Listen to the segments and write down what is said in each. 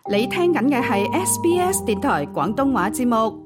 你聽緊嘅係 SBS 電台廣東話節目。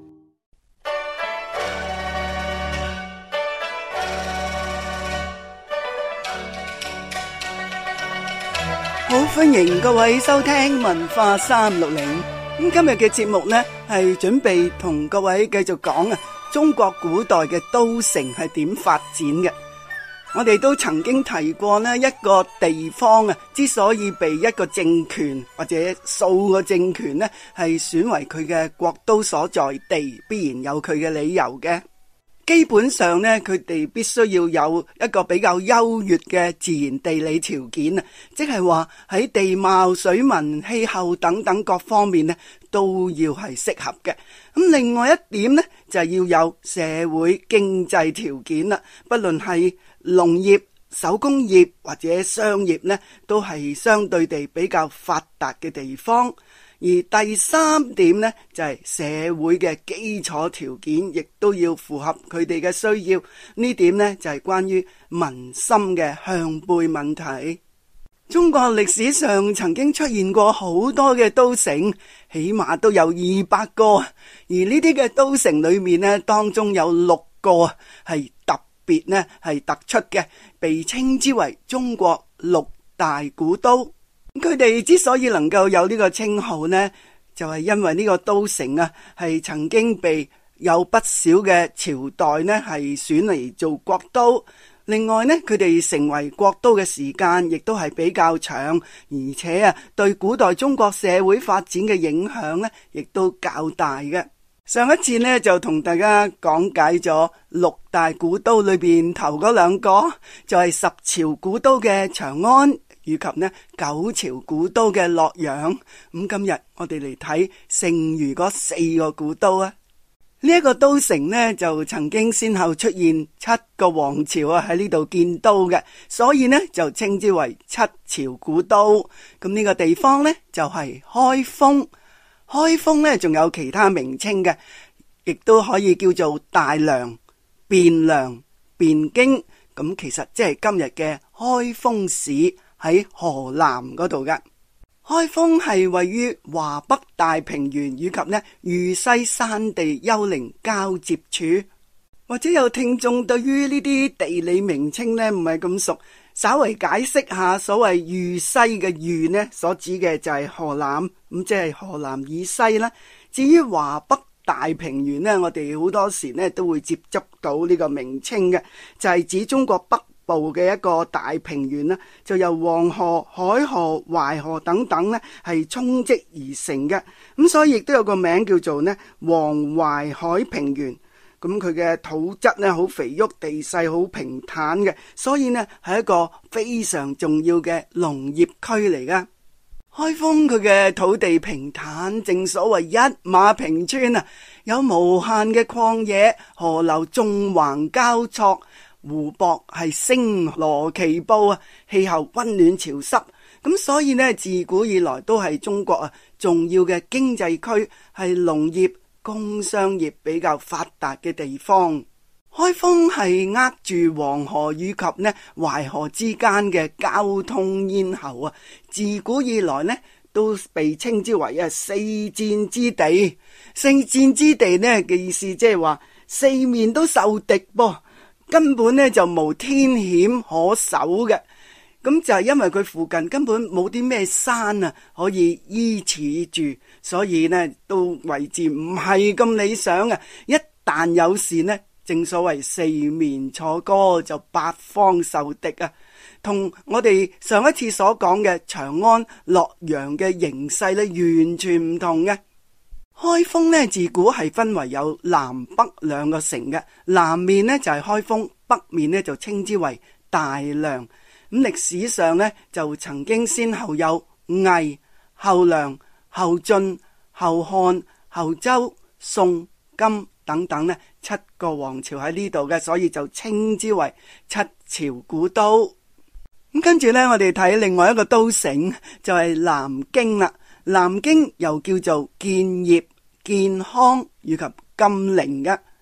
好，歡迎各位收聽文化360。今日嘅節目呢，係準備同各位繼續講中國古代嘅都城係點發展嘅。我哋都曾經提過呢，一個地方之所以被一個政權或者數個政權呢係選為佢嘅國都所在地，必然有佢嘅理由嘅。基本上呢，佢哋必須要有一個比較優越嘅自然地理條件，即係話喺地貌、水文、氣候等等各方面呢都要係適合嘅。咁另外一點呢，就係要有社會經濟條件啦，不論係農業、手工業或者商業呢，都係相對地比較發達嘅地方。而第三點呢，就係社會嘅基礎條件，亦都要符合佢哋嘅需要。呢點呢，就係關於民心嘅向背問題。中國歷史上曾經出現過好多嘅都城，起碼都有200個。而呢啲嘅都城裏面呢，當中有6個係特別呢係突出嘅，被稱之為中國6大古都。佢哋之所以能夠有呢個稱號呢，就係因為呢個都城係曾經被有不少嘅朝代呢係選嚟做國都。另外呢，佢哋成為國都嘅時間亦都係比較長，而且對古代中國社會發展嘅影響呢亦都較大嘅。上一次呢，就同大家講解咗6大古都裏邊頭嗰2個，就係10朝古都嘅長安，以及呢9朝古都嘅洛陽。咁今日我哋嚟睇剩餘嗰4個古都啊。呢一個都城呢，就曾經先後出現7個王朝喺呢度建都嘅，所以呢就稱之為7朝古都。咁呢個地方呢，就係開封。開封呢仲有其他名稱嘅，亦都可以叫做大梁、汴梁、汴京。咁其實即係今日嘅開封市，喺河南嗰度嘅。開封係位於華北大平原以及呢豫西山地丘陵交接處。或者有聽眾對於呢啲地理名稱呢唔係咁熟，稍微解釋下所謂豫西嘅豫呢，所指嘅就係河南，咁即係河南以西啦。至於華北大平原呢，我哋好多時呢都會接觸到呢個名稱嘅，就係指中國北部嘅一個大平原啦，就由黃河、海河、淮河等等呢係沖積而成嘅。咁所以亦都有個名叫做呢黃淮海平原。咁佢嘅土質呢好肥沃，地勢好平坦嘅，所以呢係一個非常重要嘅農業區嚟噶。開封佢嘅土地平坦，正所謂一馬平川啊，有無限嘅曠野，河流縱橫交錯，湖泊係星羅棋布啊，氣候溫暖潮濕。咁所以呢，自古以來都係中國重要嘅經濟區，係農業工商業比較發達嘅地方。開封係握住黃河以及呢淮河之間嘅交通咽喉啊，自古以來呢都被稱之為四戰之地。四戰之地呢嘅意思即係話四面都受敵噃，根本呢就無天險可守嘅。咁就係因為佢附近根本冇啲咩山可以依恃住，所以呢都位置唔係咁理想嘅。一旦有事呢，正所謂四面楚歌，就八方受敵啊。同我哋上一次所講嘅長安、洛陽嘅形勢呢完全唔同嘅。開封呢自古係分為有南北2個城嘅，南面呢就係開封，北面呢就稱之為大梁。咁歷史上呢，就曾經先後有魏、後梁、後晉、後漢、後周、宋、金等等呢7個王朝喺呢度嘅，所以就稱之為7朝古都。咁跟住呢，我哋睇另外一個都城，就係南京啦。南京又叫做建業、建康以及金陵嘅。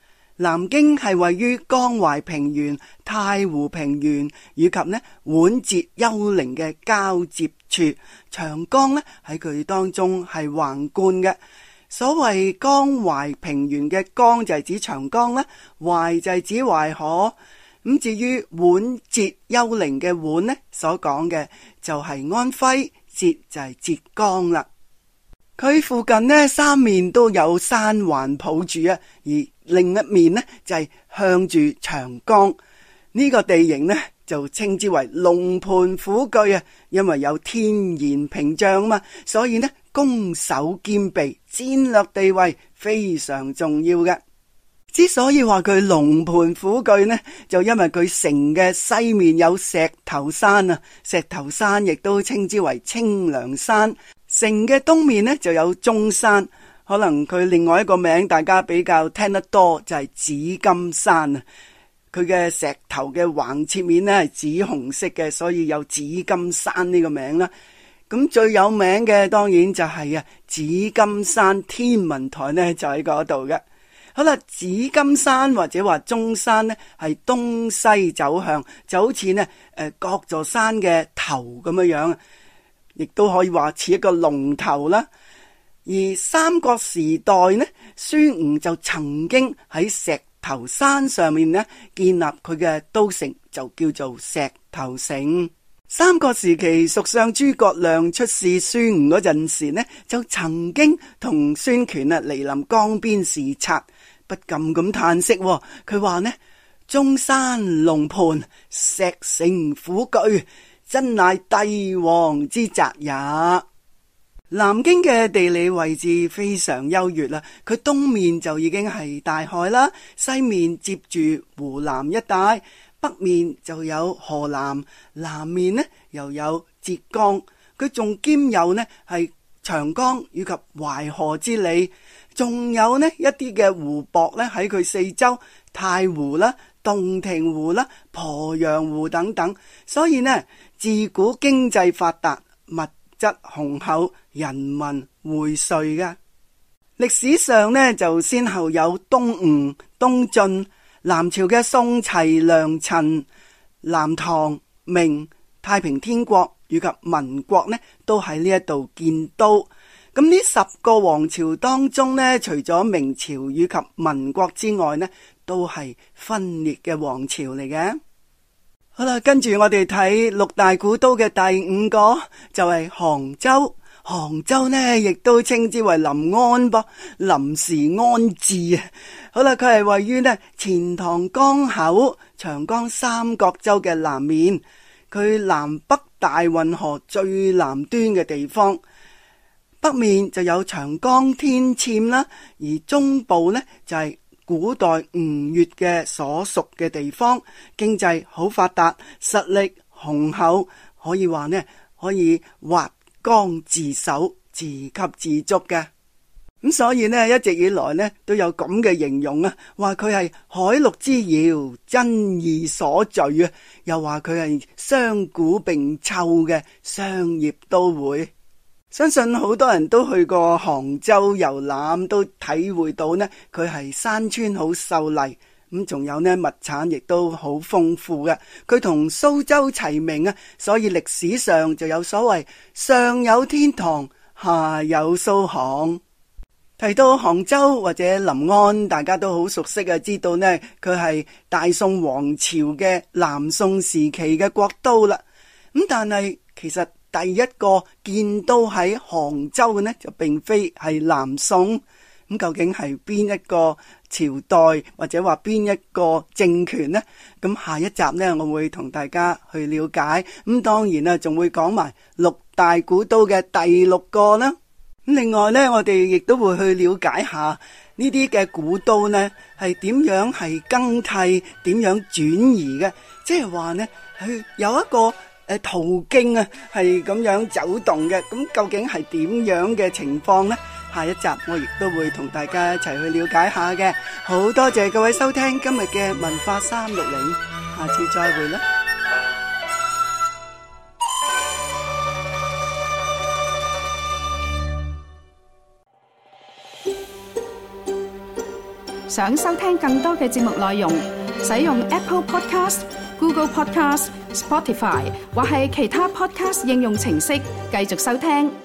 南京係位於江淮平原、太湖平原以及皖浙丘陵嘅交接處，長江喺佢當中係橫貫嘅。所謂江淮平原嘅江就係指長江啦，淮就係指淮河。咁至於皖浙丘陵嘅皖所講嘅就係安徽，浙就係浙江啦。佢附近三面都有山環抱住啊，而另一面就係向住長江。呢個地形就稱之為龍盤虎踞啊，因為有天然屏障啊嘛，所以攻守兼備，戰略地位非常重要嘅。之所以話佢龍盤虎踞就因為佢城嘅西面有石頭山啊，石頭山亦都稱之為清涼山。城嘅東面就有中山，可能佢另外一個名大家比較聽得多就係紫金山啊。佢嘅石頭嘅橫切面係紫紅色嘅，所以有紫金山呢個名啦。咁最有名嘅當然就係紫金山天文台就喺嗰度嘅。好啦，紫金山或者話中山係東西走向，就好似各座山嘅頭咁樣，亦都可以話似一個龍頭啦。而三國時代孫吳就曾經喺石頭山上面建立佢嘅都城，就叫做石頭城。三國時期蜀相諸葛亮出使孫吳嗰陣時就曾經同孫權嚟臨江邊視察，不禁咁嘆息，佢話中山龍盤，石城虎踞，真乃帝王之澤也。南京嘅地理位置非常優越啦，佢東面就已經係大海啦，西面接住湖南一帶，北面就有河南，南面又有浙江，佢仲兼有係長江以及淮河之理，仲有一啲嘅湖泊喺佢四周，太湖啦、洞庭湖啦、鄱陽湖等等，所以自古經濟發達，物質雄厚，人民薈萃嘅。歷史上就先後有東吳、東晉，南朝嘅宋齊梁陳、南唐明、太平天國以及民國都喺呢一度建都。咁呢10個王朝當中除咗明朝以及民國之外都係分裂嘅王朝嚟嘅。好啦，跟住我哋睇6大古都嘅第5個就係杭州。杭州亦都稱之為臨安噃，臨時安置啊。好啦，佢係位於錢塘江口、長江三角洲嘅南面，佢南北大運河最南端嘅地方。北面就有長江天塹啦，而中部就係古代吳越嘅所屬嘅地方，經濟好發達，實力雄厚，可以話可以挖江自守，自給自足嘅。咁所以一直以來都有咁嘅形容啊，話佢係海陸之窰，珍異所聚啊，又話佢係商賈並湊嘅商業都會。相信好多人都去過杭州遊覽，都體會到佢係山川好秀麗，咁仲有物產亦都好豐富嘅。佢同蘇州齊名啊，所以歷史上就有所謂上有天堂，下有蘇杭。提到杭州或者臨安，大家都好熟悉啊，知道佢係大宋王朝嘅南宋時期嘅國都啦。咁但係其實第一個建都喺杭州嘅就並非係南宋。咁究竟係邊一個朝代或者話邊一個政權呢？咁下一集我會同大家去了解。咁當然啦，仲會講埋6大古都嘅第6個啦。咁另外我哋亦都會去了解下呢啲嘅古都係點樣係更替，點樣轉移嘅，即係話佢有一個途徑啊，係咁樣走動嘅。咁究竟係點樣嘅情況呢？下一集我亦都會同大家一齊去了解下嘅。好多謝各位收聽今日嘅文化360，下次再會啦。 想收聽更多嘅節目內容，使用 Apple Podcast、Google Podcast、Spotify 或係其他 Podcast 應用程式繼續收聽。